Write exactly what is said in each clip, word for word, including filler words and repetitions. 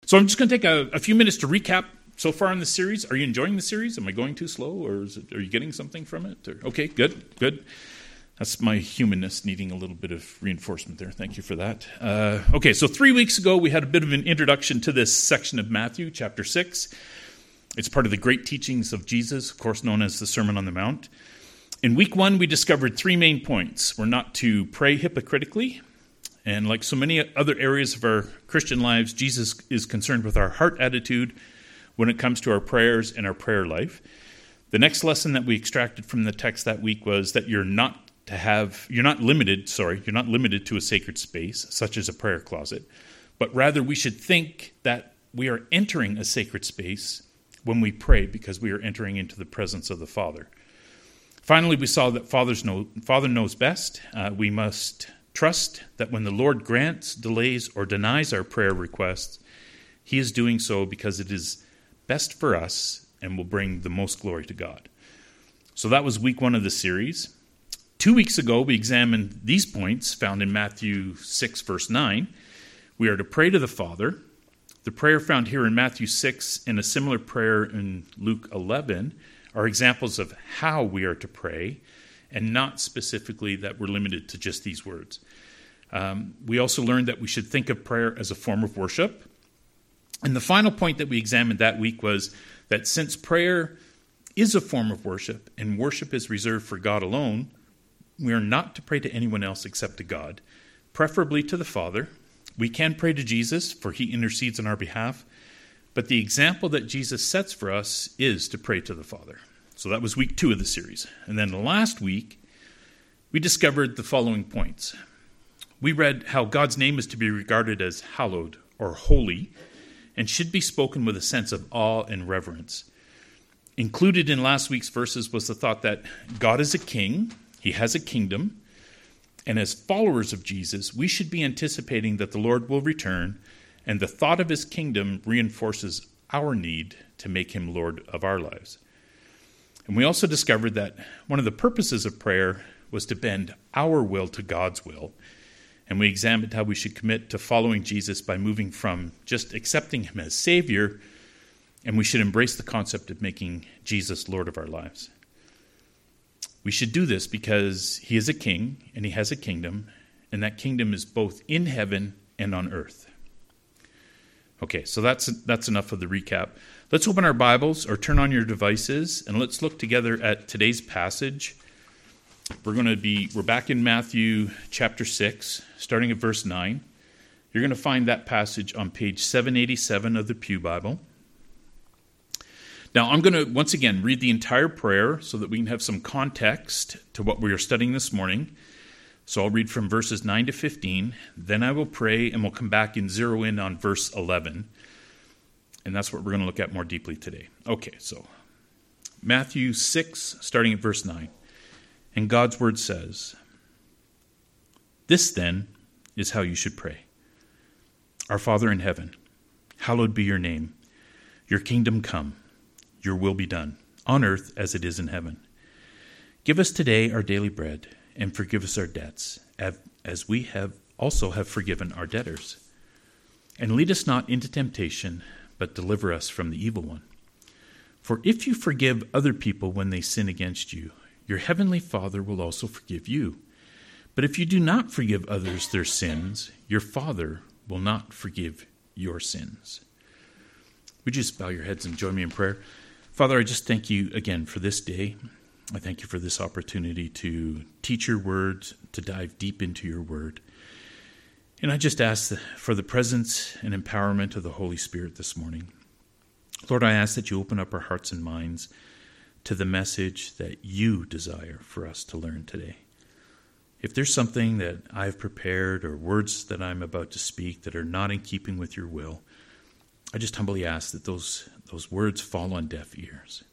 So I'm just going to take a, a few minutes to recap so far in the series. Are you enjoying the series? Am I going too slow, or is it, are you getting something from it? Or, okay, good, good. That's my humanness needing a little bit of reinforcement there. Thank you for that. Uh, okay, so three weeks ago we had a bit of an introduction to this section of Matthew, chapter six. It's part of the great teachings of Jesus, of course known as the Sermon on the Mount. In week one, we discovered three main points. We're not to pray hypocritically. And like so many other areas of our Christian lives, Jesus is concerned with our heart attitude when it comes to our prayers and our prayer life. The next lesson that we extracted from the text that week was that you're not to have, you're not limited, sorry, you're not limited to a sacred space, such as a prayer closet, but rather we should think that we are entering a sacred space when we pray because we are entering into the presence of the Father. Finally, we saw that Father's know, Father knows best. Uh, we must trust that when the Lord grants, delays, or denies our prayer requests, He is doing so because it is best for us and will bring the most glory to God. So that was week one of the series. Two weeks ago, we examined these points found in Matthew six, verse nine. We are to pray to the Father. The prayer found here in Matthew six and a similar prayer in Luke eleven are examples of how we are to pray, and not specifically that we're limited to just these words. Um, we also learned that we should think of prayer as a form of worship. And the final point that we examined that week was that since prayer is a form of worship, and worship is reserved for God alone, we are not to pray to anyone else except to God, preferably to the Father. We can pray to Jesus, for He intercedes on our behalf, but the example that Jesus sets for us is to pray to the Father. So that was week two of the series. And then last week, we discovered the following points. We read how God's name is to be regarded as hallowed or holy and should be spoken with a sense of awe and reverence. Included in last week's verses was the thought that God is a king, He has a kingdom, and as followers of Jesus, we should be anticipating that the Lord will return, and the thought of His kingdom reinforces our need to make Him Lord of our lives. And we also discovered that one of the purposes of prayer was to bend our will to God's will. And we examined how we should commit to following Jesus by moving from just accepting Him as Savior, and we should embrace the concept of making Jesus Lord of our lives. We should do this because He is a king and He has a kingdom, and that kingdom is both in heaven and on earth. Okay, so that's that's enough of the recap. Let's open our Bibles or turn on your devices, and let's look together at today's passage. We're going to be we're back in Matthew chapter six, starting at verse nine. You're going to find that passage on page seven eighty-seven of the Pew Bible. Now, I'm going to once again read the entire prayer so that we can have some context to what we are studying this morning. So I'll read from verses nine to fifteen, then I will pray, and we'll come back and zero in on verse eleven. And that's what we're going to look at more deeply today. Okay, so Matthew six, starting at verse nine. And God's word says, "This then is how you should pray. Our Father in heaven, hallowed be your name. Your kingdom come, your will be done, on earth as it is in heaven. Give us today our daily bread, and forgive us our debts, as we have also have forgiven our debtors. And lead us not into temptation, but deliver us from the evil one. For if you forgive other people when they sin against you, your heavenly Father will also forgive you. But if you do not forgive others their sins, your Father will not forgive your sins." Would you just bow your heads and join me in prayer? Father, I just thank you again for this day. I thank you for this opportunity to teach your word, to dive deep into your word. And I just ask for the presence and empowerment of the Holy Spirit this morning. Lord, I ask that you open up our hearts and minds to the message that you desire for us to learn today. If there's something that I've prepared or words that I'm about to speak that are not in keeping with your will, I just humbly ask that those, those words fall on deaf ears.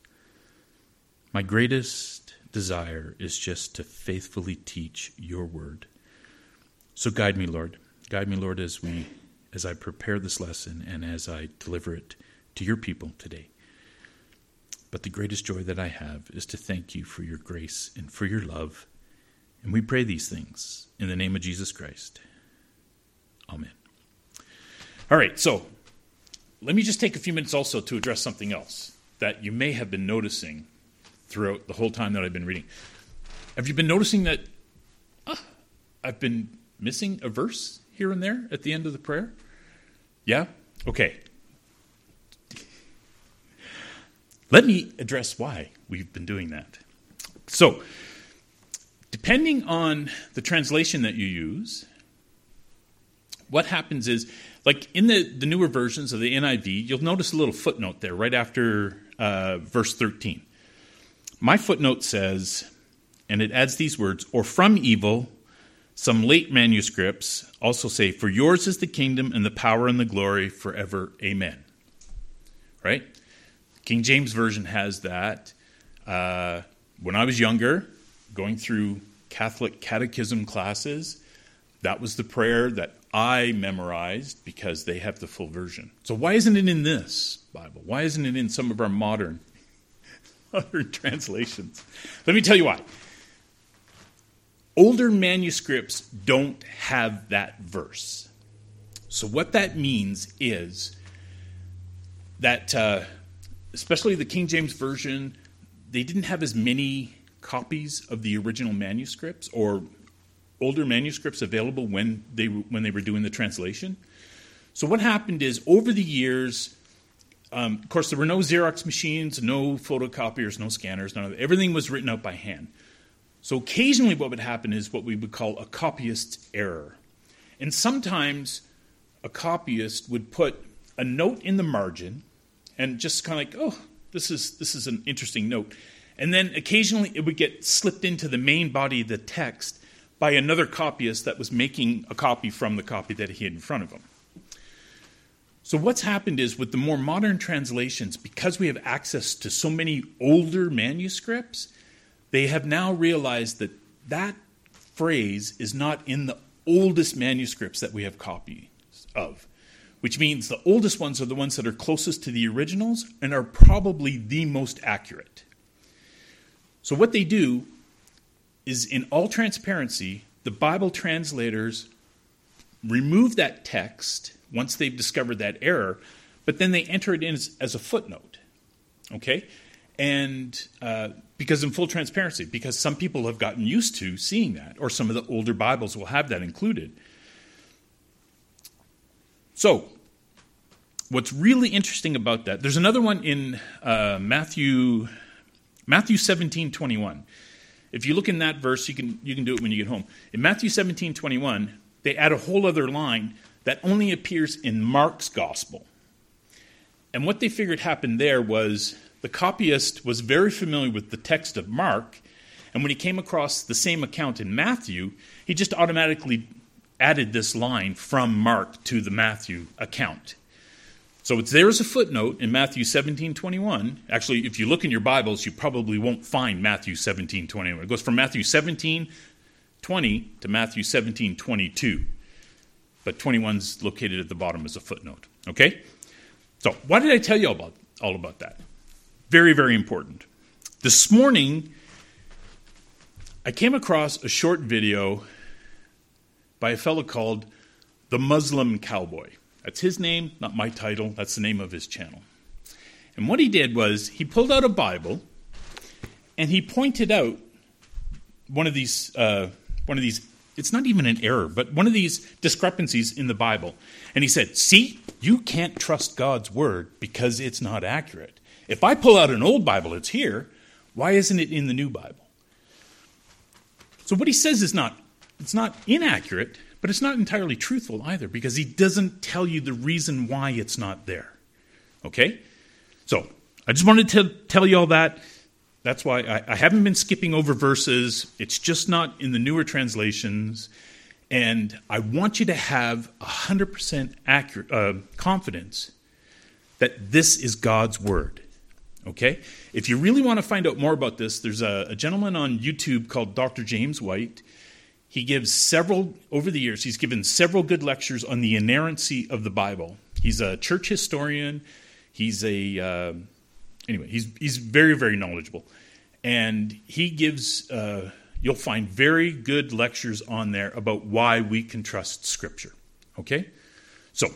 My greatest desire is just to faithfully teach your word. So guide me, Lord. Guide me, Lord, as we, as I prepare this lesson and as I deliver it to your people today. But the greatest joy that I have is to thank you for your grace and for your love. And we pray these things in the name of Jesus Christ. Amen. All right, so let me just take a few minutes also to address something else that you may have been noticing throughout the whole time that I've been reading. Have you been noticing that uh, I've been missing a verse here and there at the end of the prayer? Yeah? Okay. Let me address why we've been doing that. So, depending on the translation that you use, what happens is, like in the, the newer versions of the N I V, you'll notice a little footnote there right after uh, verse thirteen. My footnote says, and it adds these words, or from evil. Some late manuscripts also say, for yours is the kingdom and the power and the glory forever. Amen. Right? King James Version has that. Uh, when I was younger, going through Catholic catechism classes, that was the prayer that I memorized because they have the full version. So why isn't it in this Bible? Why isn't it in some of our modern, modern translations? Let me tell you why. Older manuscripts don't have that verse. So what that means is that, uh, especially the King James Version, they didn't have as many copies of the original manuscripts or older manuscripts available when they when they were doing the translation. So what happened is, over the years, um, of course, there were no Xerox machines, no photocopiers, no scanners, none of that. Everything was written out by hand. So occasionally what would happen is what we would call a copyist's error. And sometimes a copyist would put a note in the margin and just kind of like, oh, this is this is an interesting note. And then occasionally it would get slipped into the main body of the text by another copyist that was making a copy from the copy that he had in front of him. So what's happened is, with the more modern translations, because we have access to so many older manuscripts, they have now realized that that phrase is not in the oldest manuscripts that we have copies of, which means the oldest ones are the ones that are closest to the originals and are probably the most accurate. So what they do is, in all transparency, the Bible translators remove that text once they've discovered that error, but then they enter it in as, as a footnote, okay? And uh, because in full transparency, because some people have gotten used to seeing that, or some of the older Bibles will have that included. So, what's really interesting about that, there's another one in uh, Matthew Matthew seventeen twenty-one. If you look in that verse, you can you can do it when you get home. In Matthew seventeen twenty-one, they add a whole other line that only appears in Mark's gospel. And what they figured happened there was, the copyist was very familiar with the text of Mark, and when he came across the same account in Matthew, he just automatically added this line from Mark to the Matthew account. So it's there as a footnote in Matthew seventeen twenty-one. Actually, if you look in your Bibles, you probably won't find Matthew seventeen twenty-one. It goes from Matthew seventeen twenty to Matthew seventeen twenty-two. But twenty-one's located at the bottom as a footnote. Okay? So why did I tell you all about, all about that? Very, very important. This morning, I came across a short video by a fellow called The Muslim Cowboy. That's his name, not my title. That's the name of his channel. And what he did was, he pulled out a Bible, and he pointed out one of these, uh, one of these, it's not even an error, but one of these discrepancies in the Bible. And he said, see, you can't trust God's word because it's not accurate. If I pull out an old Bible, it's here. Why isn't it in the new Bible? So what he says is not, it's not inaccurate, but it's not entirely truthful either, because he doesn't tell you the reason why it's not there. Okay? So, I just wanted to tell you all that. That's why I, I haven't been skipping over verses. It's just not in the newer translations. And I want you to have one hundred percent accurate, uh, confidence that this is God's word. Okay? If you really want to find out more about this, there's a, a gentleman on YouTube called Doctor James White. He gives several, over the years, he's given several good lectures on the inerrancy of the Bible. He's a church historian. He's a, uh, anyway, he's he's very, very knowledgeable. And he gives, uh, you'll find very good lectures on there about why we can trust Scripture. Okay? So,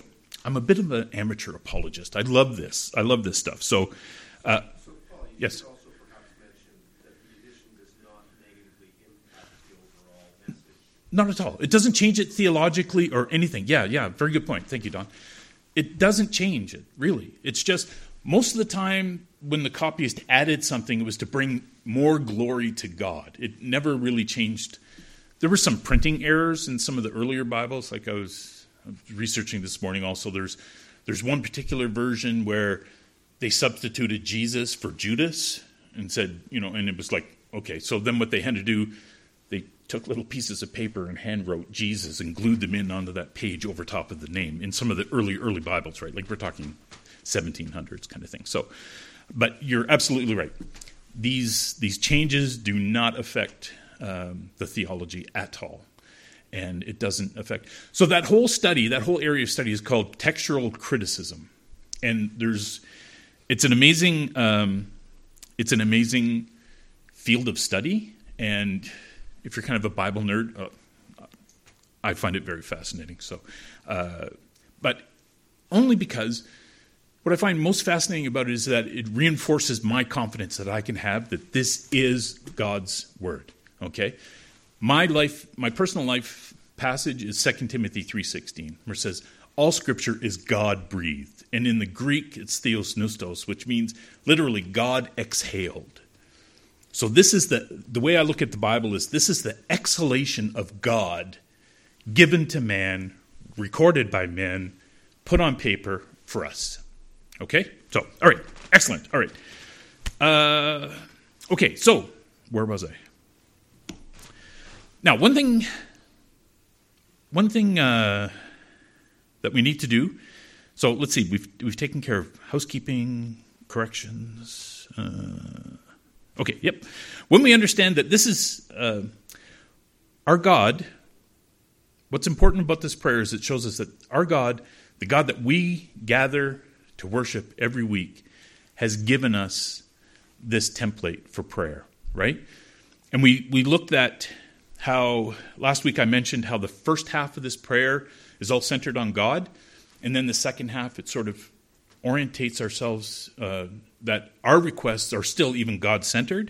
I'm a bit of an amateur apologist. I love this. I love this stuff. So, uh, so Paul, you yes. could also perhaps mention that the addition does not negatively impact the overall message. Not at all. It doesn't change it theologically or anything. Yeah, yeah, very good point. Thank you, Don. It doesn't change it, really. It's just most of the time when the copyist added something, it was to bring more glory to God. It never really changed. There were some printing errors in some of the earlier Bibles, like I was researching this morning also. There's there's one particular version where they substituted Jesus for Judas and said, you know, and it was like, okay, so then what they had to do, they took little pieces of paper and hand wrote Jesus and glued them in onto that page over top of the name in some of the early, early Bibles, right? Like we're talking seventeen hundreds kind of thing. So, but you're absolutely right. These these changes do not affect um, the theology at all. And it doesn't affect. So that whole study, that whole area of study is called textual criticism. And there's, it's an amazing, um, it's an amazing field of study. And if you're kind of a Bible nerd, uh, I find it very fascinating. So, uh, but only because what I find most fascinating about it is that it reinforces my confidence that I can have that this is God's word. Okay, my life, my personal life passage is Second Timothy three sixteen, where it says all Scripture is God breathed, and in the Greek it's theos neustos, which means literally God exhaled. So this is the, the way I look at the Bible is this is the exhalation of God given to man, recorded by men, put on paper for us. Okay? So, all right. Excellent. All right. Uh, okay, so where was I? Now, one thing, one thing uh, that we need to do, so let's see, we've, we've taken care of housekeeping, corrections, uh, okay, yep. When we understand that this is uh, our God, what's important about this prayer is it shows us that our God, the God that we gather to worship every week, has given us this template for prayer, right? And we, we looked at how, last week I mentioned how the first half of this prayer is all centered on God, and then the second half it sort of orientates ourselves uh, that our requests are still even God-centered.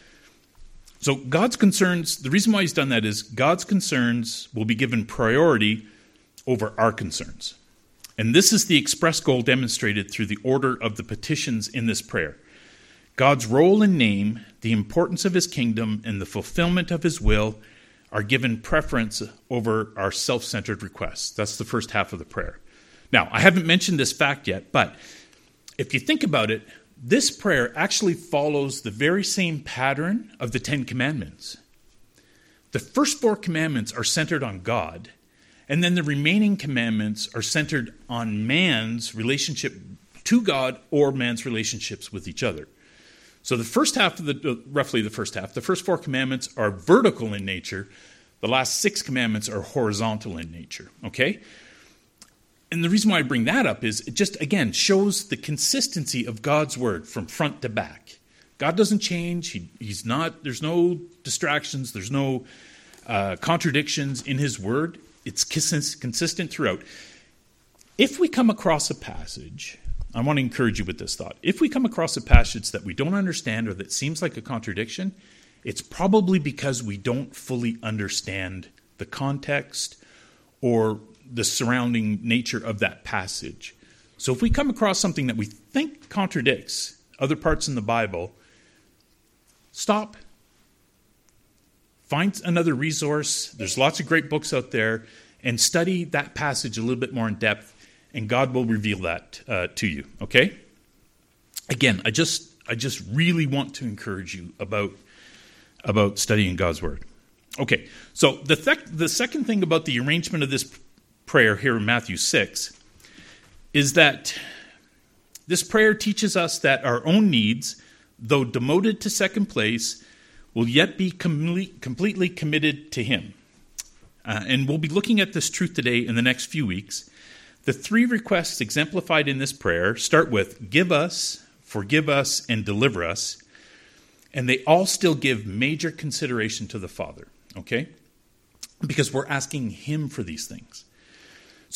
So God's concerns, the reason why he's done that is God's concerns will be given priority over our concerns. And this is the express goal demonstrated through the order of the petitions in this prayer. God's role and name, the importance of his kingdom, and the fulfillment of his will are given preference over our self-centered requests. That's the first half of the prayer. Now, I haven't mentioned this fact yet, but if you think about it, this prayer actually follows the very same pattern of the Ten Commandments. The first four commandments are centered on God, and then the remaining commandments are centered on man's relationship to God or man's relationships with each other. So the first half of the, roughly the first half, the first four commandments are vertical in nature. The last six commandments are horizontal in nature, okay? And the reason why I bring that up is it just, again, shows the consistency of God's word from front to back. God doesn't change. He, he's not, there's no distractions. There's no uh, contradictions in his word. It's consistent throughout. If we come across a passage, I want to encourage you with this thought. If we come across a passage that we don't understand or that seems like a contradiction, it's probably because we don't fully understand the context or the surrounding nature of that passage. So if we come across something that we think contradicts other parts in the Bible, stop. Find another resource. There's lots of great books out there, and study that passage a little bit more in depth, and God will reveal that uh, to you, okay? Again, I just I just really want to encourage you about, about studying God's Word. Okay, so the, th- the second thing about the arrangement of this prayer here in Matthew six is that this prayer teaches us that our own needs, though demoted to second place, will yet be com- completely committed to him. Uh, and we'll be looking at this truth today in the next few weeks. The three requests exemplified in this prayer start with give us, forgive us, and deliver us. And they all still give major consideration to the Father, okay? Because we're asking him for these things.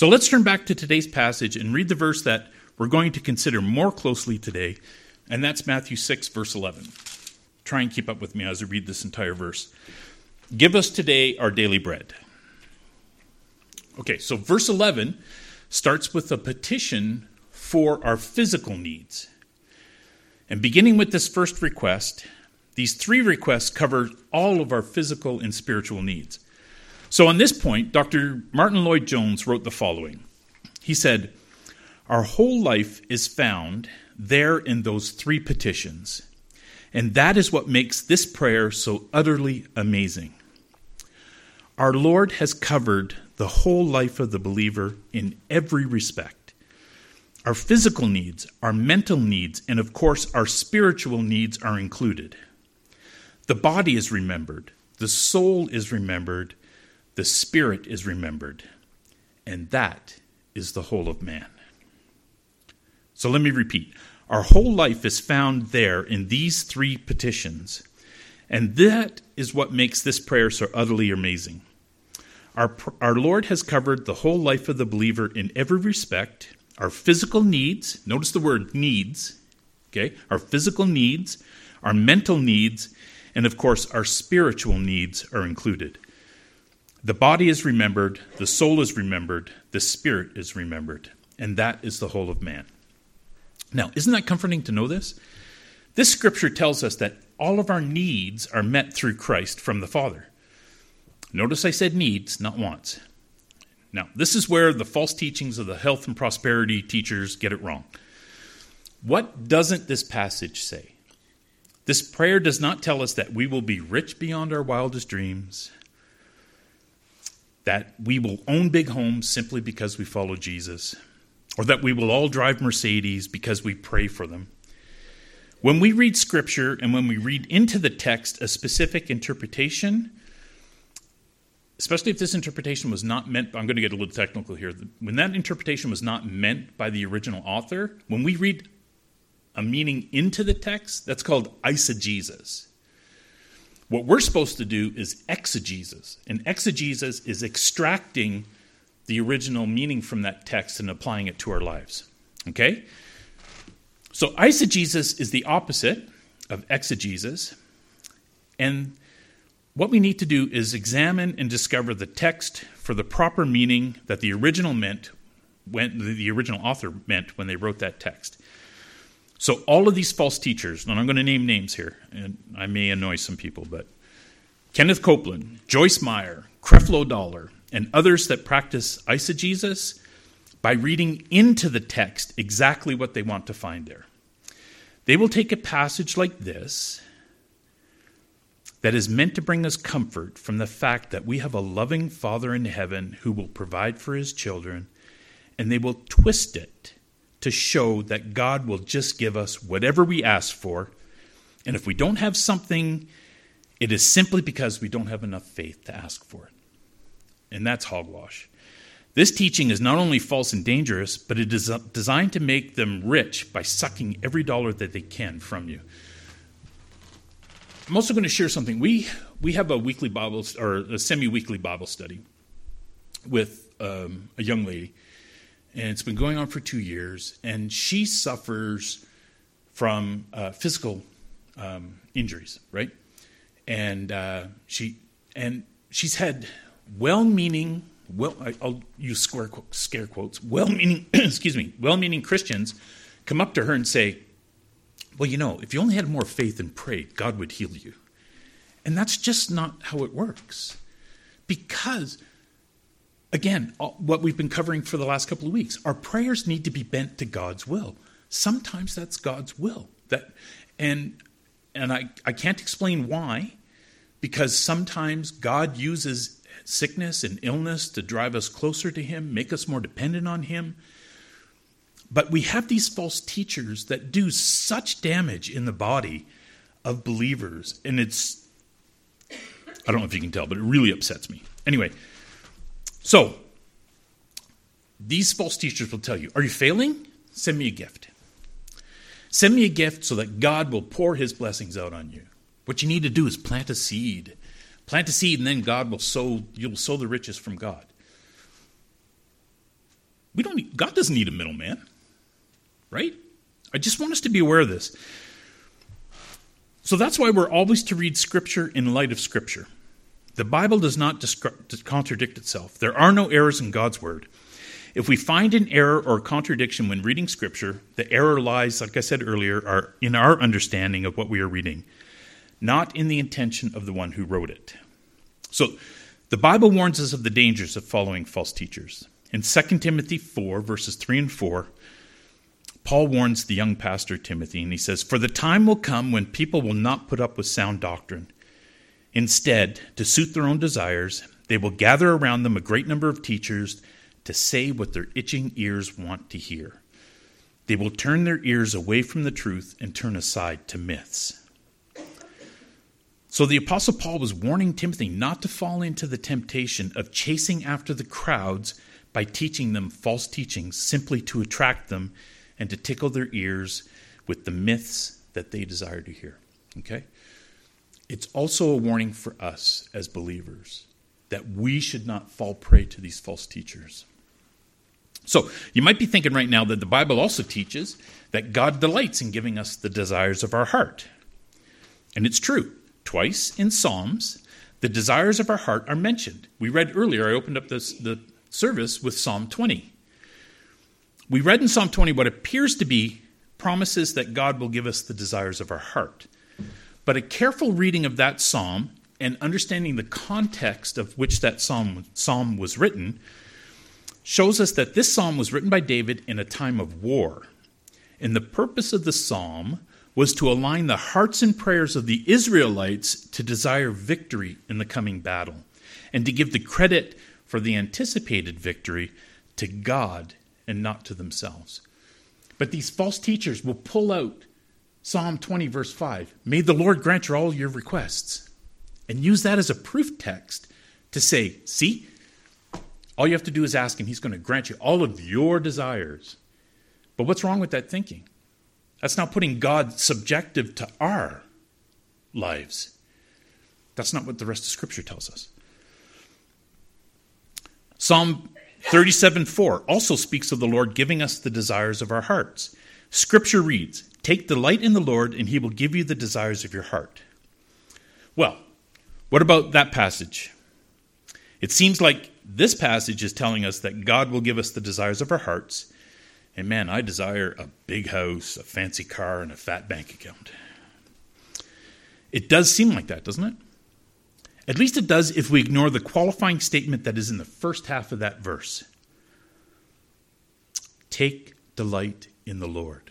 So let's turn back to today's passage and read the verse that we're going to consider more closely today, and that's Matthew six, verse eleven. Try and keep up with me as I read this entire verse. Give us today our daily bread. Okay, so verse eleven starts with a petition for our physical needs. And beginning with this first request, these three requests cover all of our physical and spiritual needs. So on this point, Doctor Martin Lloyd-Jones wrote the following. He said, "Our whole life is found there in those three petitions, and that is what makes this prayer so utterly amazing. Our Lord has covered the whole life of the believer in every respect. Our physical needs, our mental needs, and of course our spiritual needs are included. The body is remembered, the soul is remembered, the spirit is remembered, and that is the whole of man." So let me repeat. Our whole life is found there in these three petitions, and that is what makes this prayer so utterly amazing. Our, our Lord has covered the whole life of the believer in every respect. Our physical needs, notice the word needs, okay? Our physical needs, our mental needs, and of course our spiritual needs are included. The body is remembered, the soul is remembered, the spirit is remembered, and that is the whole of man. Now, isn't that comforting to know this? This scripture tells us that all of our needs are met through Christ from the Father. Notice I said needs, not wants. Now, this is where the false teachings of the health and prosperity teachers get it wrong. What doesn't this passage say? This prayer does not tell us that we will be rich beyond our wildest dreams, that we will own big homes simply because we follow Jesus, or that we will all drive Mercedes because we pray for them. When we read Scripture and when we read into the text a specific interpretation, especially if this interpretation was not meant, I'm going to get a little technical here, when that interpretation was not meant by the original author, when we read a meaning into the text, that's called eisegesis. What we're supposed to do is exegesis, and exegesis is extracting the original meaning from that text and applying it to our lives, okay? So eisegesis is the opposite of exegesis, and what we need to do is examine and discover the text for the proper meaning that the original meant, when the original author meant when they wrote that text. So all of these false teachers, and I'm going to name names here, and I may annoy some people, but Kenneth Copeland, Joyce Meyer, Creflo Dollar, and others that practice eisegesis by reading into the text exactly what they want to find there. They will take a passage like this that is meant to bring us comfort from the fact that we have a loving Father in heaven who will provide for his children, and they will twist it to show that God will just give us whatever we ask for, and if we don't have something, it is simply because we don't have enough faith to ask for it. And that's hogwash. This teaching is not only false and dangerous, but it is designed to make them rich by sucking every dollar that they can from you. I'm also going to share something. We we have a weekly Bible or a semi-weekly Bible study with um, a young lady, and it's been going on for two years. And she suffers from uh, physical um, injuries, right? And uh, she and she's had well-meaning, well I'll use square scare quotes, well-meaning, excuse me, well-meaning Christians come up to her and say, well, you know, if you only had more faith and prayed, God would heal you. And that's just not how it works. Because, again, what we've been covering for the last couple of weeks, our prayers need to be bent to God's will. Sometimes that's God's will. That, and and I, I can't explain why, because sometimes God uses sickness and illness to drive us closer to him, make us more dependent on him. But we have these false teachers that do such damage in the body of believers. And it's, I don't know if you can tell, but it really upsets me. Anyway, so these false teachers will tell you, are you failing? Send me a gift. Send me a gift so that God will pour his blessings out on you. What you need to do is plant a seed. Plant a seed and then God will sow, you'll sow the riches from God. We don't need, God doesn't need a middleman, right? I just want us to be aware of this. So that's why we're always to read Scripture in light of Scripture. The Bible does not discre- contradict itself. There are no errors in God's Word. If we find an error or contradiction when reading Scripture, the error lies, like I said earlier, are in our understanding of what we are reading, not in the intention of the one who wrote it. So the Bible warns us of the dangers of following false teachers. In Second Timothy four, verses three and four, Paul warns the young pastor Timothy, and he says, "For the time will come when people will not put up with sound doctrine. Instead, to suit their own desires, they will gather around them a great number of teachers to say what their itching ears want to hear. They will turn their ears away from the truth and turn aside to myths." So the Apostle Paul was warning Timothy not to fall into the temptation of chasing after the crowds by teaching them false teachings simply to attract them and to tickle their ears with the myths that they desire to hear. Okay? It's also a warning for us as believers that we should not fall prey to these false teachers. So you might be thinking right now that the Bible also teaches that God delights in giving us the desires of our heart. And it's true. Twice in Psalms, the desires of our heart are mentioned. We read earlier, I opened up this, the service with Psalm twenty. We read in Psalm twenty what appears to be promises that God will give us the desires of our heart. But a careful reading of that psalm and understanding the context of which that psalm, psalm was written shows us that this psalm was written by David in a time of war. And the purpose of the psalm was to align the hearts and prayers of the Israelites to desire victory in the coming battle, and to give the credit for the anticipated victory to God and not to themselves. But these false teachers will pull out Psalm twenty, verse five, "May the Lord grant you all your requests," and use that as a proof text to say, see, all you have to do is ask him, he's going to grant you all of your desires. But what's wrong with that thinking? That's not putting God subjective to our lives. That's not what the rest of Scripture tells us. Psalm thirty-seven four also speaks of the Lord giving us the desires of our hearts. Scripture reads, "Take delight in the Lord, and he will give you the desires of your heart." Well, what about that passage? It seems like this passage is telling us that God will give us the desires of our hearts. And man, I desire a big house, a fancy car, and a fat bank account. It does seem like that, doesn't it? At least it does if we ignore the qualifying statement that is in the first half of that verse. Take delight in the Lord.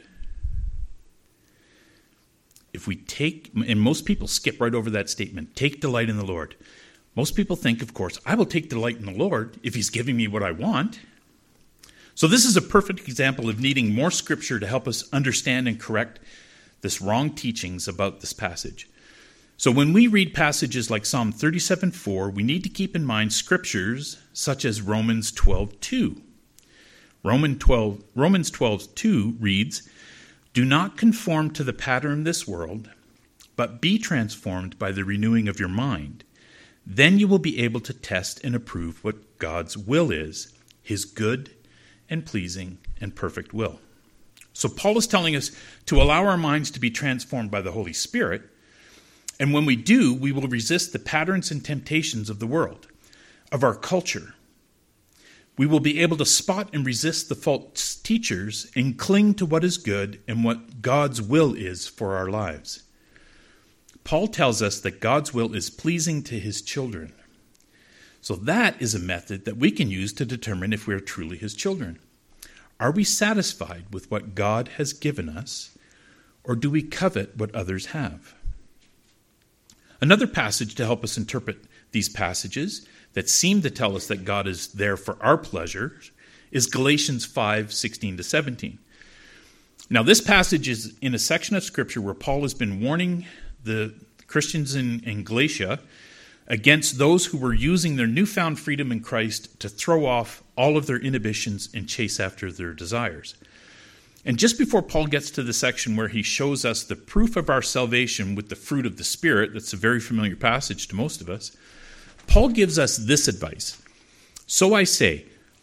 If we take, and most people skip right over that statement, take delight in the Lord. Most people think, of course, I will take delight in the Lord if he's giving me what I want. So this is a perfect example of needing more Scripture to help us understand and correct this wrong teachings about this passage. So when we read passages like Psalm thirty-seven four, we need to keep in mind Scriptures such as Romans twelve two. Romans twelve, Romans twelve two reads, "Do not conform to the pattern of this world, but be transformed by the renewing of your mind. Then you will be able to test and approve what God's will is, his good and pleasing and perfect will." So Paul is telling us to allow our minds to be transformed by the Holy Spirit, and when we do, we will resist the patterns and temptations of the world, of our culture. We will be able to spot and resist the false teachers and cling to what is good and what God's will is for our lives. Paul tells us that God's will is pleasing to his children. So that is a method that we can use to determine if we are truly his children. Are we satisfied with what God has given us, or do we covet what others have? Another passage to help us interpret these passages that seem to tell us that God is there for our pleasure is Galatians five sixteen to seventeen. Now, this passage is in a section of Scripture where Paul has been warning the Christians in, in Galatia against those who were using their newfound freedom in Christ to throw off all of their inhibitions and chase after their desires. And just before Paul gets to the section where he shows us the proof of our salvation with the fruit of the Spirit, that's a very familiar passage to most of us, Paul gives us this advice. "So I say,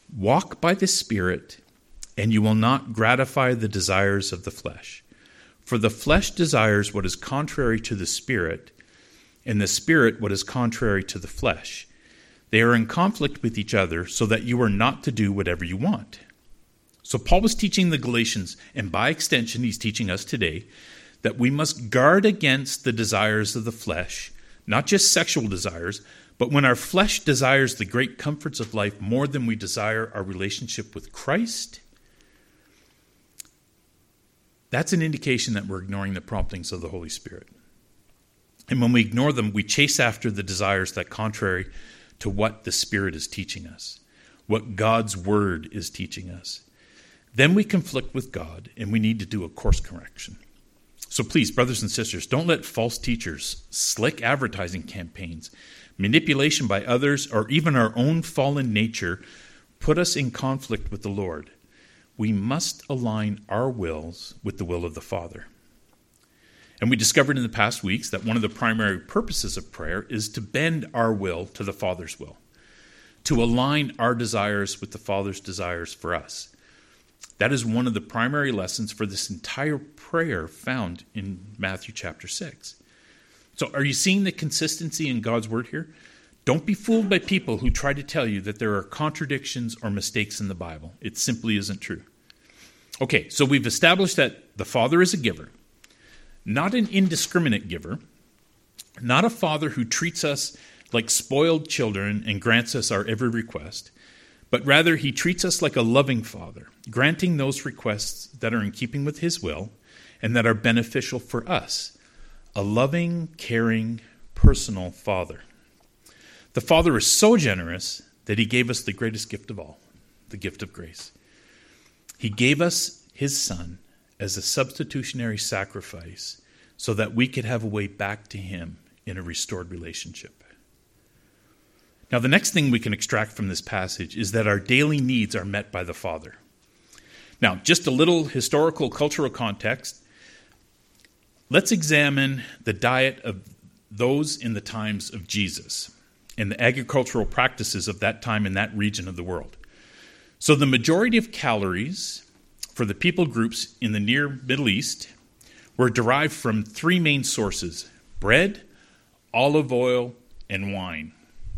Walk by the Spirit, and you will not gratify the desires of the flesh. For the flesh desires what is contrary to the Spirit, and the Spirit what is contrary to the flesh. They are in conflict with each other, so that you are not to do whatever you want. So Paul was teaching the Galatians, and by extension he's teaching us today, that we must guard against the desires of the flesh, not just sexual desires, but when our flesh desires the great comforts of life more than we desire our relationship with Christ, that's an indication that we're ignoring the promptings of the Holy Spirit. And when we ignore them, we chase after the desires that are contrary to what the Spirit is teaching us, what God's Word is teaching us. Then we conflict with God, and we need to do a course correction. So please, brothers and sisters, don't let false teachers, slick advertising campaigns, manipulation by others, or even our own fallen nature put us in conflict with the Lord. We must align our wills with the will of the Father. And we discovered in the past weeks that one of the primary purposes of prayer is to bend our will to the Father's will, to align our desires with the Father's desires for us. That is one of the primary lessons for this entire prayer found in Matthew chapter six. So are you seeing the consistency in God's word here? Don't be fooled by people who try to tell you that there are contradictions or mistakes in the Bible. It simply isn't true. Okay, so we've established that the Father is a giver, not an indiscriminate giver, not a Father who treats us like spoiled children and grants us our every request, but rather he treats us like a loving Father, granting those requests that are in keeping with his will and that are beneficial for us. A loving, caring, personal Father. The Father is so generous that he gave us the greatest gift of all, the gift of grace. He gave us his Son as a substitutionary sacrifice so that we could have a way back to him in a restored relationship. Now, the next thing we can extract from this passage is that our daily needs are met by the Father. Now, just a little historical, cultural context. Let's examine the diet of those in the times of Jesus and the agricultural practices of that time in that region of the world. So the majority of calories for the people groups in the near Middle East were derived from three main sources: bread, olive oil, and wine.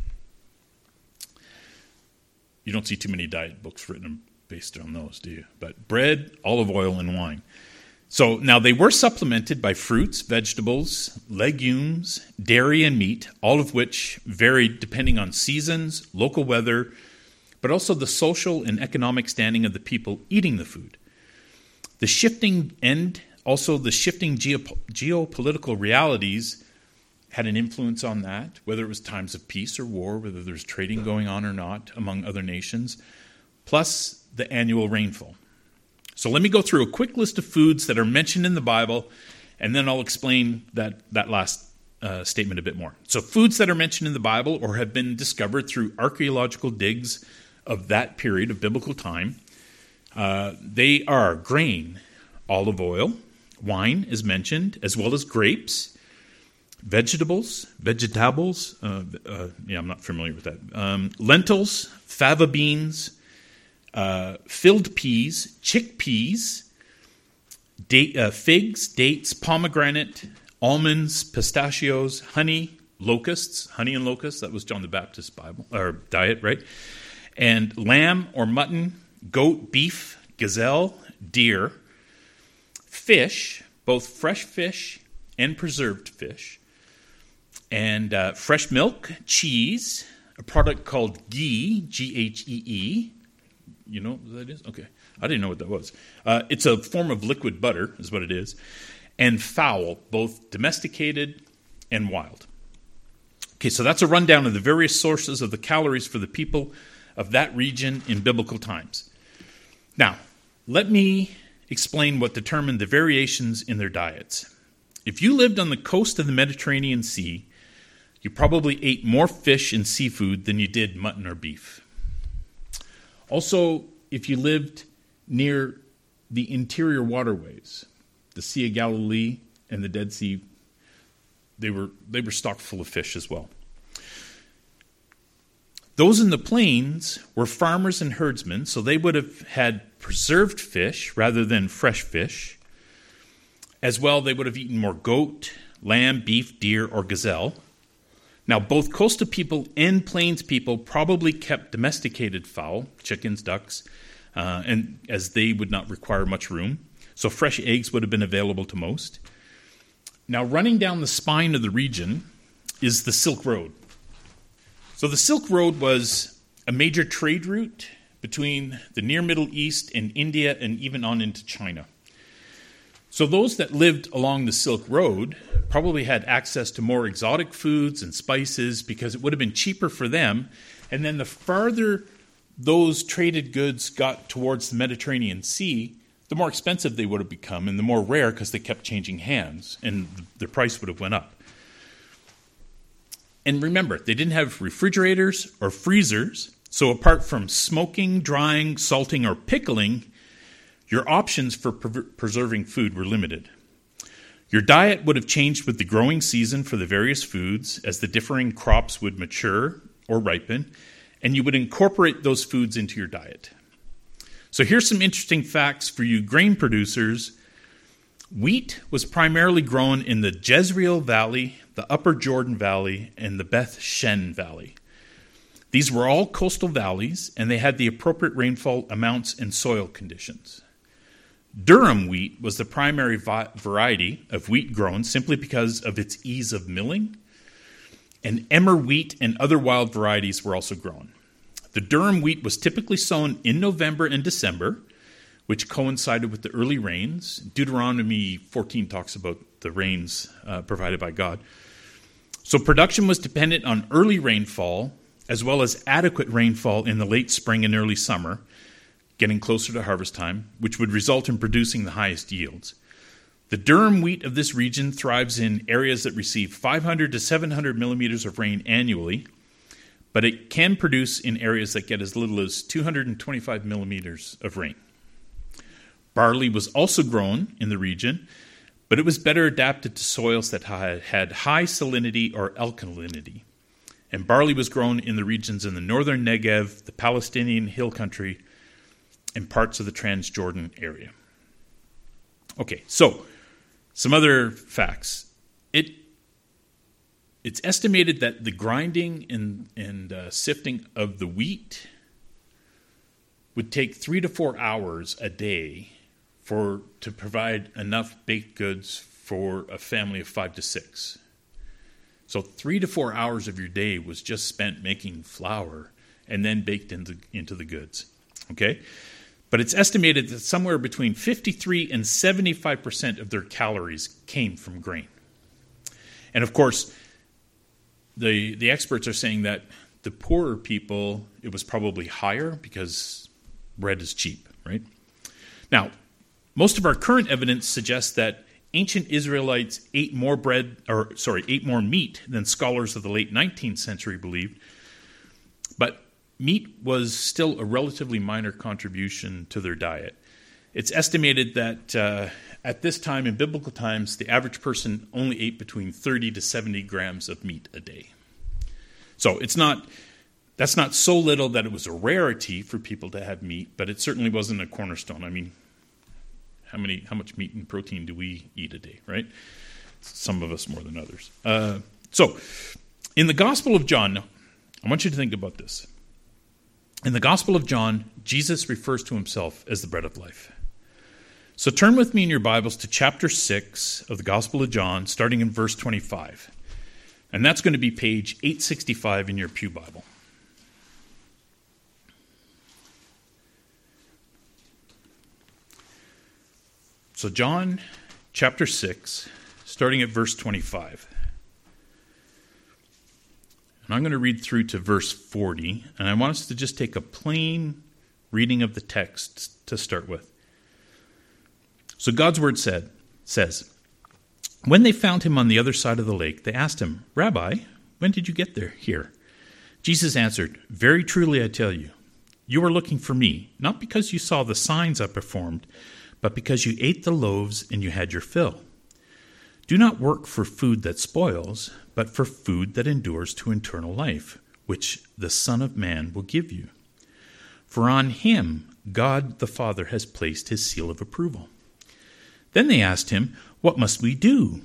You don't see too many diet books written based on those, do you? But bread, olive oil, and wine. So now they were supplemented by fruits, vegetables, legumes, dairy, and meat, all of which varied depending on seasons, local weather, but also the social and economic standing of the people eating the food. The shifting and also the shifting geop- geopolitical realities had an influence on that, whether it was times of peace or war, whether there's trading going on or not among other nations, plus the annual rainfall. So let me go through a quick list of foods that are mentioned in the Bible, and then I'll explain that, that last uh, statement a bit more. So foods that are mentioned in the Bible or have been discovered through archaeological digs of that period of biblical time, uh, they are grain, olive oil, wine is mentioned, as well as grapes, vegetables, vegetables, uh, uh, yeah, I'm not familiar with that, um, lentils, fava beans, Uh, filled peas, chickpeas, date, uh, figs, dates, pomegranate, almonds, pistachios, honey, locusts, honey and locusts, that was John the Baptist's Bible, or diet, right? And lamb or mutton, goat, beef, gazelle, deer, fish, both fresh fish and preserved fish, and uh, fresh milk, cheese, a product called ghee, G H E E, You know what that is? Okay. I didn't know what that was. Uh, it's a form of liquid butter, is what it is. And fowl, both domesticated and wild. Okay, so that's a rundown of the various sources of the calories for the people of that region in biblical times. Now, let me explain what determined the variations in their diets. If you lived on the coast of the Mediterranean Sea, you probably ate more fish and seafood than you did mutton or beef. Also, if you lived near the interior waterways, the Sea of Galilee and the Dead Sea, they were they were stocked full of fish as well. Those in the plains were farmers and herdsmen, so they would have had preserved fish rather than fresh fish. As well, they would have eaten more goat, lamb, beef, deer, or gazelle. Now, both coastal people and plains people probably kept domesticated fowl, chickens, ducks, uh, and as they would not require much room. So fresh eggs would have been available to most. Now, running down the spine of the region is the Silk Road. So the Silk Road was a major trade route between the near Middle East and India and even on into China. So those that lived along the Silk Road probably had access to more exotic foods and spices because it would have been cheaper for them. And then the farther those traded goods got towards the Mediterranean Sea, the more expensive they would have become and the more rare because they kept changing hands and the price would have went up. And remember, they didn't have refrigerators or freezers, so apart from smoking, drying, salting, or pickling, your options for pre- preserving food were limited. Your diet would have changed with the growing season for the various foods as the differing crops would mature or ripen, and you would incorporate those foods into your diet. So here's some interesting facts for you grain producers. Wheat was primarily grown in the Jezreel Valley, the Upper Jordan Valley, and the Beth Shen Valley. These were all coastal valleys, and they had the appropriate rainfall amounts and soil conditions. Durum wheat was the primary vi- variety of wheat grown simply because of its ease of milling, and emmer wheat and other wild varieties were also grown. The durum wheat was typically sown in November and December, which coincided with the early rains. Deuteronomy fourteen talks about the rains uh, provided by God. So production was dependent on early rainfall, as well as adequate rainfall in the late spring and early summer, getting closer to harvest time, which would result in producing the highest yields. The durum wheat of this region thrives in areas that receive five hundred to seven hundred millimeters of rain annually, but it can produce in areas that get as little as two hundred twenty-five millimeters of rain. Barley was also grown in the region, but it was better adapted to soils that had high salinity or alkalinity. And barley was grown in the regions in the northern Negev, the Palestinian hill country, and parts of the Transjordan area. Okay, so some other facts. It It's estimated that the grinding and, and uh, sifting of the wheat would take three to four hours a day for to provide enough baked goods for a family of five to six. So three to four hours of your day was just spent making flour and then baked into, into the goods. Okay? But it's estimated that somewhere between fifty-three and seventy-five percent of their calories came from grain. And of course, the the experts are saying that the poorer people, it was probably higher because bread is cheap, right? Now, most of our current evidence suggests that ancient Israelites ate more bread, or sorry, ate more meat than scholars of the late nineteenth century believed. But meat was still a relatively minor contribution to their diet. It's estimated that uh, at this time, in biblical times, the average person only ate between thirty to seventy grams of meat a day. So it's not that's not so little that it was a rarity for people to have meat, but it certainly wasn't a cornerstone. I mean, how many how much meat and protein do we eat a day, right? Some of us more than others. Uh, so, in the Gospel of John, I want you to think about this. In the Gospel of John, Jesus refers to himself as the bread of life. So turn with me in your Bibles to chapter six of the Gospel of John, starting in verse twenty-five. And that's going to be page eight sixty-five in your Pew Bible. So John chapter six, starting at verse twenty-five. And I'm going to read through to verse forty, and I want us to just take a plain reading of the text to start with. So God's word said, says, "When they found him on the other side of the lake, they asked him, 'Rabbi, when did you get there here?' Jesus answered, 'Very truly I tell you, you are looking for me, not because you saw the signs I performed, but because you ate the loaves and you had your fill. Do not work for food that spoils, but for food that endures to eternal life, which the Son of Man will give you. For on him God the Father has placed his seal of approval." Then they asked him, "What must we do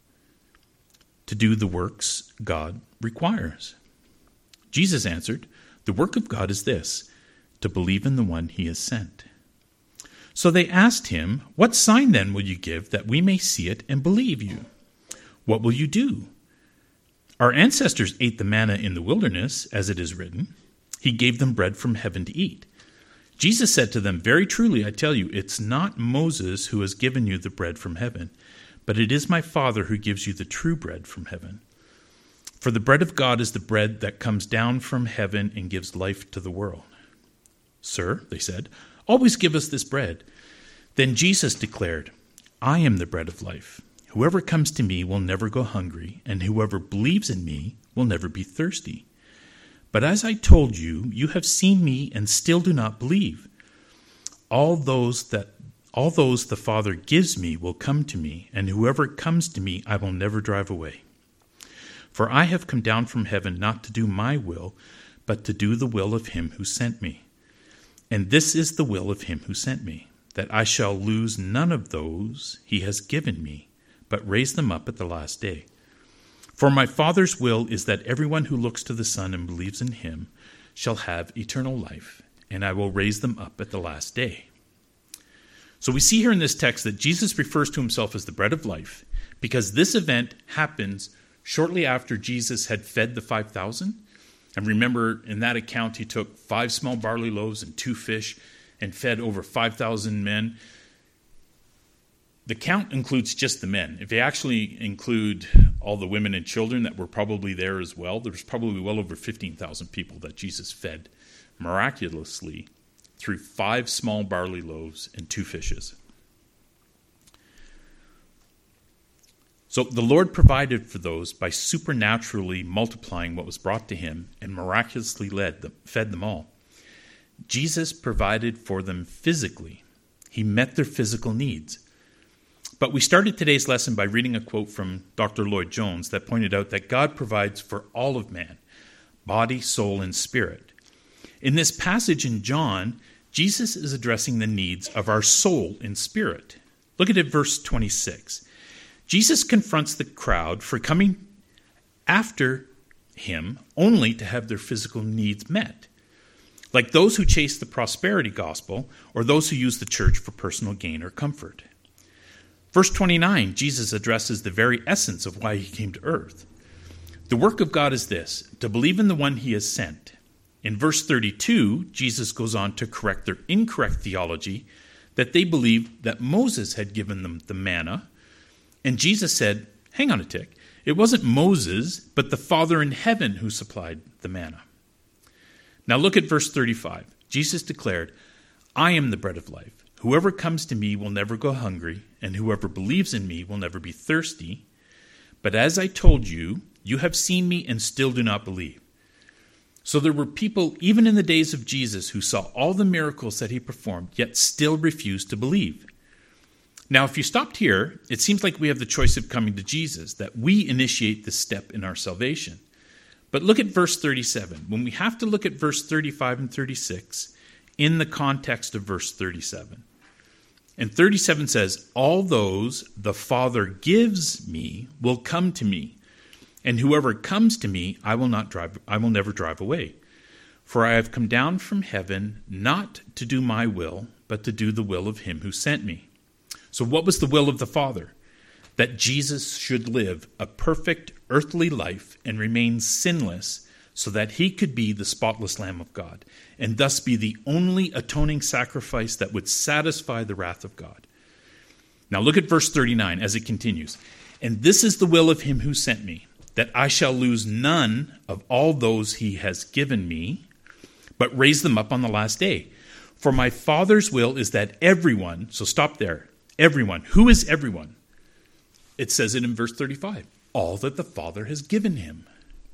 to do the works God requires?" Jesus answered, "The work of God is this, to believe in the one he has sent." So they asked him, "What sign then will you give that we may see it and believe you? What will you do? Our ancestors ate the manna in the wilderness, as it is written, he gave them bread from heaven to eat." Jesus said to them, "Very truly I tell you, it's not Moses who has given you the bread from heaven, but it is my Father who gives you the true bread from heaven. For the bread of God is the bread that comes down from heaven and gives life to the world." "Sir," they said, "always give us this bread." Then Jesus declared, "I am the bread of life. Whoever comes to me will never go hungry, and whoever believes in me will never be thirsty. But as I told you, you have seen me and still do not believe. All those that all those the Father gives me will come to me, and whoever comes to me I will never drive away. For I have come down from heaven not to do my will, but to do the will of him who sent me. And this is the will of him who sent me, that I shall lose none of those he has given me, but raise them up at the last day. For my Father's will is that everyone who looks to the Son and believes in him shall have eternal life, and I will raise them up at the last day." So we see here in this text that Jesus refers to himself as the bread of life, because this event happens shortly after Jesus had fed the five thousand. And remember, in that account, he took five small barley loaves and two fish and fed over five thousand men. The count includes just the men. If they actually include all the women and children that were probably there as well, there's probably well over fifteen thousand people that Jesus fed miraculously through five small barley loaves and two fishes. So the Lord provided for those by supernaturally multiplying what was brought to him and miraculously led them, fed them all. Jesus provided for them physically. He met their physical needs. But we started today's lesson by reading a quote from Doctor Lloyd Jones that pointed out that God provides for all of man, body, soul, and spirit. In this passage in John, Jesus is addressing the needs of our soul and spirit. Look at it, verse twenty-six. Jesus confronts the crowd for coming after him only to have their physical needs met, like those who chase the prosperity gospel or those who use the church for personal gain or comfort. Verse twenty-nine, Jesus addresses the very essence of why he came to earth. The work of God is this, to believe in the one he has sent. In verse thirty-two, Jesus goes on to correct their incorrect theology that they believed that Moses had given them the manna. And Jesus said, hang on a tick, it wasn't Moses, but the Father in heaven who supplied the manna. Now look at verse thirty-five. Jesus declared, I am the bread of life. Whoever comes to me will never go hungry, and whoever believes in me will never be thirsty. But as I told you, you have seen me and still do not believe. So there were people, even in the days of Jesus, who saw all the miracles that he performed, yet still refused to believe. Now, if you stopped here, it seems like we have the choice of coming to Jesus, that we initiate this step in our salvation. But look at verse thirty-seven. When we have to look at verse thirty-five and thirty-six in the context of verse thirty-seven. And thirty-seven says, all those the Father gives me will come to me, and whoever comes to me, I will not drive, I will never drive away. For I have come down from heaven not to do my will, but to do the will of him who sent me. So what was the will of the Father? That Jesus should live a perfect earthly life and remain sinless, so that he could be the spotless Lamb of God, and thus be the only atoning sacrifice that would satisfy the wrath of God. Now look at verse thirty-nine as it continues. And this is the will of him who sent me, that I shall lose none of all those he has given me, but raise them up on the last day. For my Father's will is that everyone, so stop there, everyone. Who is everyone? It says it in verse thirty-five. All that the Father has given him.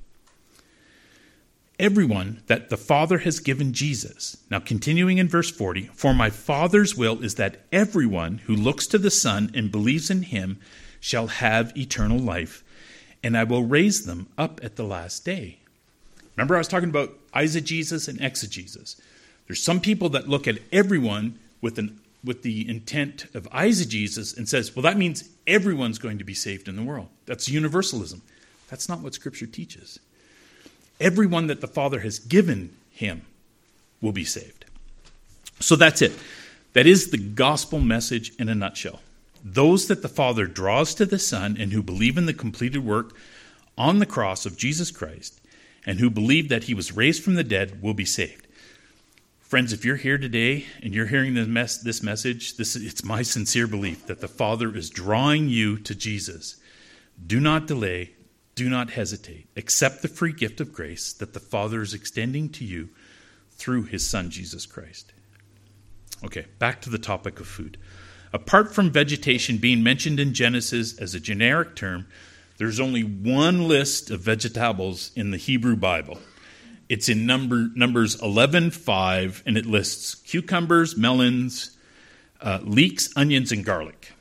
Everyone that the Father has given Jesus. Now continuing in verse forty. For my Father's will is that everyone who looks to the Son and believes in him shall have eternal life, and I will raise them up at the last day. Remember I was talking about eisegesis and exegesis. There's some people that look at everyone with an with the intent of eisegesis and says, well, that means everyone's going to be saved in the world. That's universalism. That's not what Scripture teaches. Everyone that the Father has given him will be saved. So that's it. That is the gospel message in a nutshell. Those that the Father draws to the Son and who believe in the completed work on the cross of Jesus Christ and who believe that he was raised from the dead will be saved. Friends, if you're here today and you're hearing this, mess, this message, this, it's my sincere belief that the Father is drawing you to Jesus. Do not delay. Do not hesitate. Accept the free gift of grace that the Father is extending to you through his Son, Jesus Christ. Okay, back to the topic of food. Apart from vegetation being mentioned in Genesis as a generic term, there's only one list of vegetables in the Hebrew Bible. It's in number, Numbers eleven five, and it lists cucumbers, melons, uh, leeks, onions, and garlic.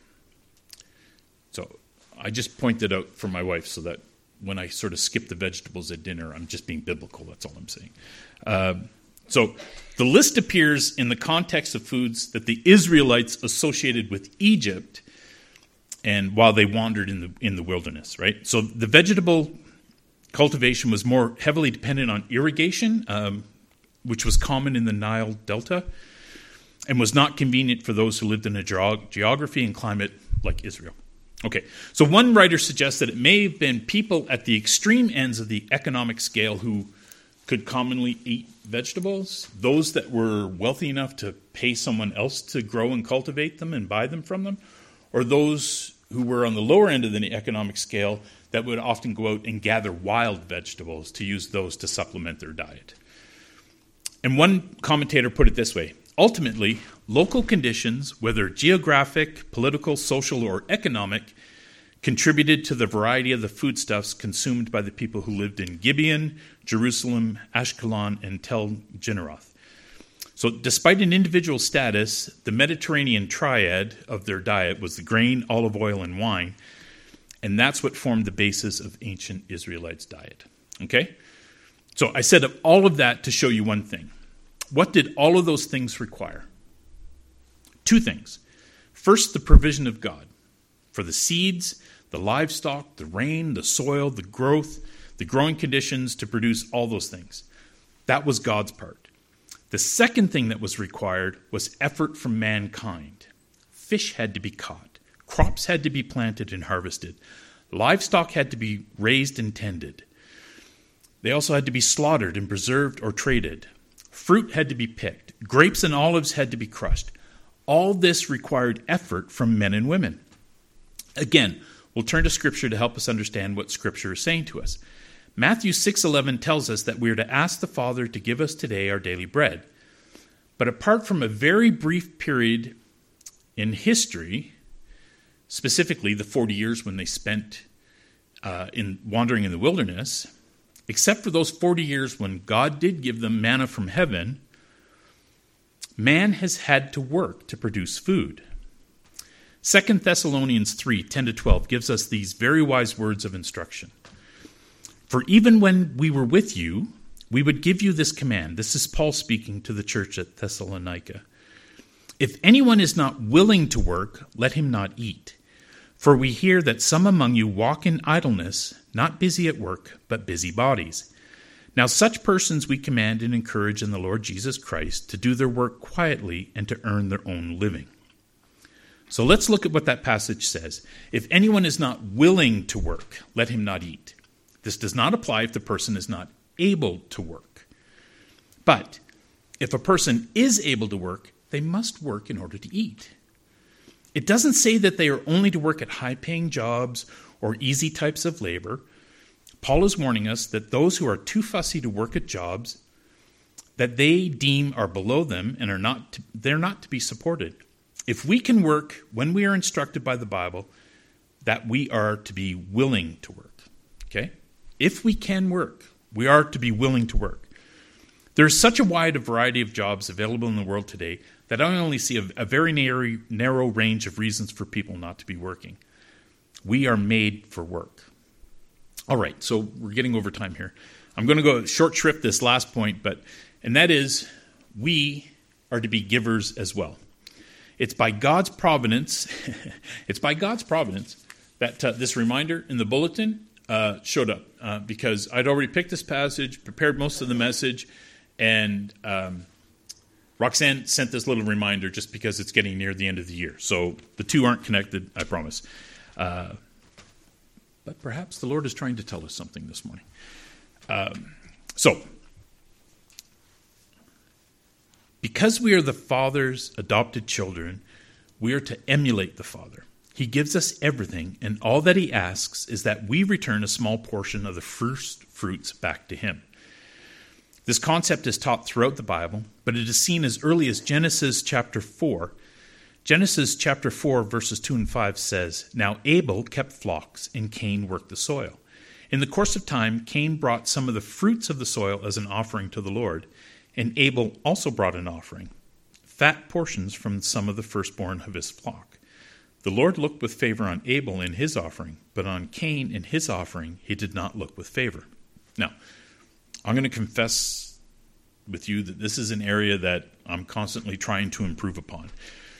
So I just pointed out for my wife so that when I sort of skip the vegetables at dinner, I'm just being biblical. That's all I'm saying. Uh, so the list appears in the context of foods that the Israelites associated with Egypt and while they wandered in the in the wilderness, right? So the vegetable cultivation was more heavily dependent on irrigation, um, which was common in the Nile Delta, and was not convenient for those who lived in a geog- geography and climate like Israel. Okay, so one writer suggests that it may have been people at the extreme ends of the economic scale who could commonly eat vegetables, those that were wealthy enough to pay someone else to grow and cultivate them and buy them from them, or those who were on the lower end of the economic scale that would often go out and gather wild vegetables to use those to supplement their diet. And one commentator put it this way: ultimately, local conditions, whether geographic, political, social, or economic, contributed to the variety of the foodstuffs consumed by the people who lived in Gibeon, Jerusalem, Ashkelon, and Tel Jinneroth. So despite an individual status, the Mediterranean triad of their diet was the grain, olive oil, and wine, and that's what formed the basis of ancient Israelites' diet. Okay? So I said all of that to show you one thing. What did all of those things require? Two things. First, the provision of God for the seeds, the livestock, the rain, the soil, the growth, the growing conditions to produce all those things. That was God's part. The second thing that was required was effort from mankind. Fish had to be caught. Crops had to be planted and harvested. Livestock had to be raised and tended. They also had to be slaughtered and preserved or traded. Fruit had to be picked. Grapes and olives had to be crushed. All this required effort from men and women. Again, we'll turn to Scripture to help us understand what Scripture is saying to us. Matthew six eleven tells us that we are to ask the Father to give us today our daily bread. But apart from a very brief period in history, specifically the forty years when they spent uh, in wandering in the wilderness, except for those forty years when God did give them manna from heaven, man has had to work to produce food. Second Thessalonians three ten to twelve gives us these very wise words of instruction. For even when we were with you, we would give you this command. This is Paul speaking to the church at Thessalonica. If anyone is not willing to work, let him not eat. For we hear that some among you walk in idleness, not busy at work, but busy bodies. Now such persons we command and encourage in the Lord Jesus Christ to do their work quietly and to earn their own living. So let's look at what that passage says. If anyone is not willing to work, let him not eat. This does not apply if the person is not able to work. But if a person is able to work, they must work in order to eat. It doesn't say that they are only to work at high-paying jobs or easy types of labor. Paul is warning us that those who are too fussy to work at jobs that they deem are below them and are not to, they're not to be supported. If we can work when we are instructed by the Bible, that we are to be willing to work. Okay? If we can work, we are to be willing to work. There's such a wide variety of jobs available in the world today that I only see a, a very narrow, narrow range of reasons for people not to be working. We are made for work. All right, so we're getting over time here. I'm going to go short shrift this last point, but and that is we are to be givers as well. It's by God's providence, it's by God's providence that uh, this reminder in the bulletin uh, showed up uh, because I'd already picked this passage, prepared most of the message, and um, Roxanne sent this little reminder just because it's getting near the end of the year. So the two aren't connected, I promise. Uh, but perhaps the Lord is trying to tell us something this morning. Um, so, because we are the Father's adopted children, we are to emulate the Father. He gives us everything, and all that he asks is that we return a small portion of the first fruits back to him. This concept is taught throughout the Bible, but it is seen as early as Genesis chapter four. Genesis chapter four, verses two and five says, "Now Abel kept flocks, and Cain worked the soil. In the course of time, Cain brought some of the fruits of the soil as an offering to the Lord, and Abel also brought an offering, fat portions from some of the firstborn of his flock. The Lord looked with favor on Abel and his offering, but on Cain and his offering he did not look with favor." Now, I'm going to confess with you that this is an area that I'm constantly trying to improve upon.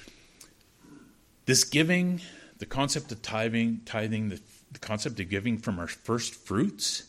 This giving, the concept of tithing, tithing, the, the concept of giving from our first fruits,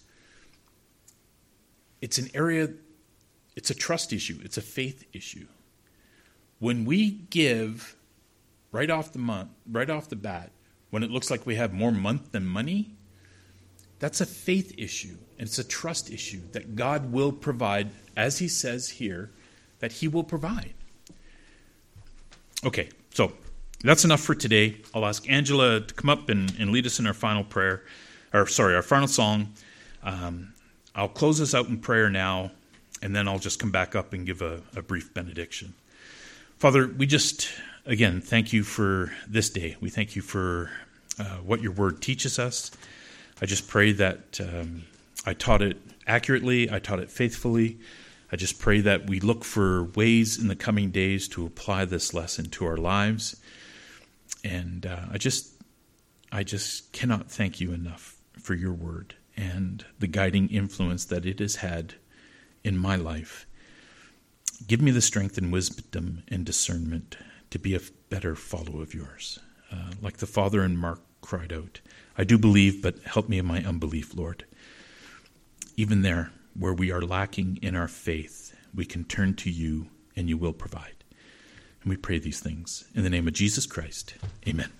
it's an area, it's a trust issue, it's a faith issue. When we give right off the month, right off the bat, when it looks like we have more month than money, that's a faith issue, and it's a trust issue that God will provide, as he says here, that he will provide. Okay, so that's enough for today. I'll ask Angela to come up and, and lead us in our final prayer, or sorry, our final song. Um, I'll close us out in prayer now, and then I'll just come back up and give a, a brief benediction. Father, we just, again, thank you for this day. We thank you for uh, what your word teaches us. I just pray that um, I taught it accurately, I taught it faithfully. I just pray that we look for ways in the coming days to apply this lesson to our lives. And uh, I just, I just cannot thank you enough for your word and the guiding influence that it has had in my life. Give me the strength and wisdom and discernment to be a better follower of yours. Uh, like the father in Mark cried out, "I do believe, but help me in my unbelief, Lord." Even there, where we are lacking in our faith, we can turn to you and you will provide. And we pray these things in the name of Jesus Christ. Amen.